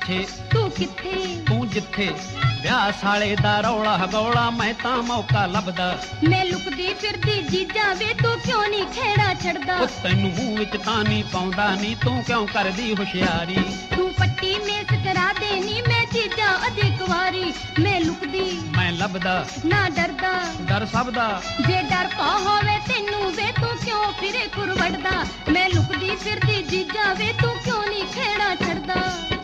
ਪਿੱਛੇ ਤੂੰ ਕਿੱਥੇ ਤੂੰ ਜਿੱਥੇ ਵਿਆਹ ਸਾਲੇ ਦਾ ਰੌਲਾ ਗੌਲਾ ਮੈਂ ਤਾਂ ਮੌਕਾ ਲੱਭਦਾ ਮੈਂ ਲੁਕਦੀ ਫਿਰਦੀ ਜੀਜਾ ਵੇ ਤੂੰ ਕਿਉਂ ਨਹੀਂ ਖੇੜਾ ਛੱਡਦਾ ਉਹ ਤੈਨੂੰ ਮੂੰਹ ਵਿੱਚ ਤਾਂ ਨਹੀਂ ਪਾਉਂਦਾ ਨੀ ਤੂੰ ਕਿਉਂ ਕਰਦੀ ਹੁਸ਼ਿਆਰੀ ਤੂੰ ਪੱਟੀ ਮੇਸ ਕਰਾ ਦੇ ਨੀ ਮੈਂ ਜੀਜਾ ਅਜੇ ਕੁਵਾਰੀ ਮੈਂ ਲੁਕਦੀ ਮੈਂ ਲੱਭਦਾ ਨਾ ਡਰਦਾ ਡਰ ਸਭ ਦਾ ਜੇ ਡਰ ਪਾ ਹੋਵੇ ਤੈਨੂੰ ਵੇ ਤੂੰ ਕਿਉਂ ਫਿਰੇ ਕੁਰਵੜਦਾ ਮੈਂ ਲੁਕਦੀ ਫਿਰਦੀ ਜੀਜਾ ਵੇ ਤੂੰ ਕਿਉਂ ਨਹੀਂ ਖੇੜਾ ਛੱਡਦਾ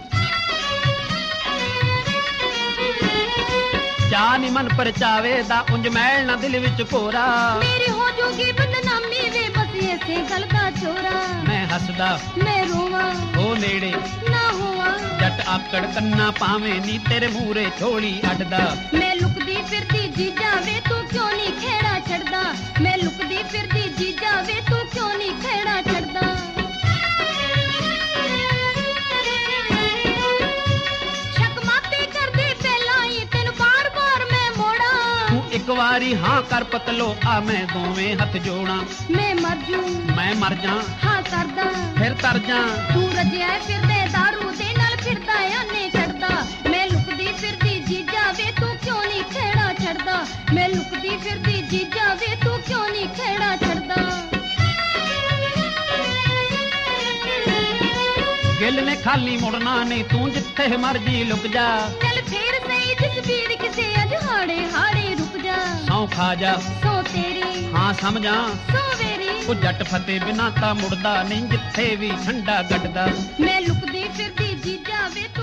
ਚਾਹ ਨੀ ਮਨ ਪਰਚਾਵੇ ਦਾ ਉਂਝ ਮੈਲ ਨਾ ਦਿਲ ਵਿੱਚ ਕੋਰਾ ਮੇਰੀ ਹੋ ਜੂਗੀ ਬਦਨਾਮੀ ਵੇ ਬਸ ਇਸੇ ਗੱਲ ਦਾ ਚੋਰਾ ਮੈਂ ਹੱਸਦਾ ਮੈਂ ਰੋਵਾਂ ਹੋ ਨੇੜੇ ਨਾ ਹੋਵਾਂ ਜੱਟ ਆਕੜ ਕੰਨਾ ਪਾਵੇਂ ਨੀ ਤੇਰੇ ਮੂਰੇ ਝੋਲੀ ਅੱਡਦਾ ਮੈਂ ਲੁਕਦੀ ਫਿਰਦੀ ਜੀਜਾ ਵੇ ਤੂੰ ਕਿਉਂ ਨਹੀਂ ਖੇੜਾ ਛੱਡਦਾ ਮੈਂ ਲੁਕਦੀ ਫਿਰਦੀ ਜੀਜਾ ਵੇ ਤੂੰ ਕਿਉਂ ਨਹੀਂ ਖੇੜਾ ਛੱਡਦਾ ਸ਼ੱਕ ਮਾਤੇ ਕਰਦੀ ਪਹਿਲਾਂ ਹੀ ਤੈਨੂੰ ਬਾਰ-ਬਾਰ ਮੈਂ ਮੋੜਾਂ ਤੂੰ ਇੱਕ ਵਾਰੀ ਹਾਂ ਕਰ ਪਤਲੋ ਆ ਮੈਂ ਦੋਵੇਂ ਹੱਥ ਜੋੜਾਂ ਮੈਂ ਮਰ ਜੂ ਮੈਂ ਮਰ ਜਾ ਹਾਂ ਕਰਦਾ ਫਿਰ ਤਰ ਜਾ ਤੂੰ ਰਜਿਆ ਫਿਰਦੇ ਦਾਰੂ ਦੇ ਨਾਲ ਫਿਰਦਾ ਆਨੇ ਛੱਡਦਾ ਮੈਂ ਲੁਕਦੀ ਫਿਰਦੀ ਜੀਜਾ ਵੇ ਤੂੰ ਕਿਉਂ ਨਹੀਂ ਖੇੜਾ ਛੱਡਦਾ ਮੈਂ ਲੁਕਦੀ ਫਿਰਦੀ ਜੀਜਾ ਵੇ ਤੂੰ ਕਿਉਂ ਨਹੀਂ ਖੇੜਾ ਛੱਡਦਾ ਗਿੱਲ ਨੇ ਖਾਲੀ ਮੁੜਨਾ ਨਹੀਂ ਤੂੰ ਜਿੱਥੇ ਮਰਜੀ ਲੁਕ ਜਾ ਚੱਲ ਫੇਰ ਸਹੀ ਜਸਵੀਰ ਕਿਸੇ ਅਜਹਾੜੇ ਹਾੜੇ ਰੁਕ ਜਾ ਸੌ ਖਾ ਜਾ ਸੋ ਤੇਰੀ ਹਾਂ ਸਮਝਾਂ ਸੋ ਵੇਰੀ ਉਹ ਜੱਟ ਫਤੇ ਬਿਨਾ ਤਾਂ ਮੁੜਦਾ ਨਹੀਂ ਜਿੱਥੇ ਵੀ ਠੰਡਾ ਗੱਡਦਾ ਮੈਂ ਲੁਕਦੀ ਫਿਰਦੀ ਜੀਜਾ ਵੇ ਤੂੰ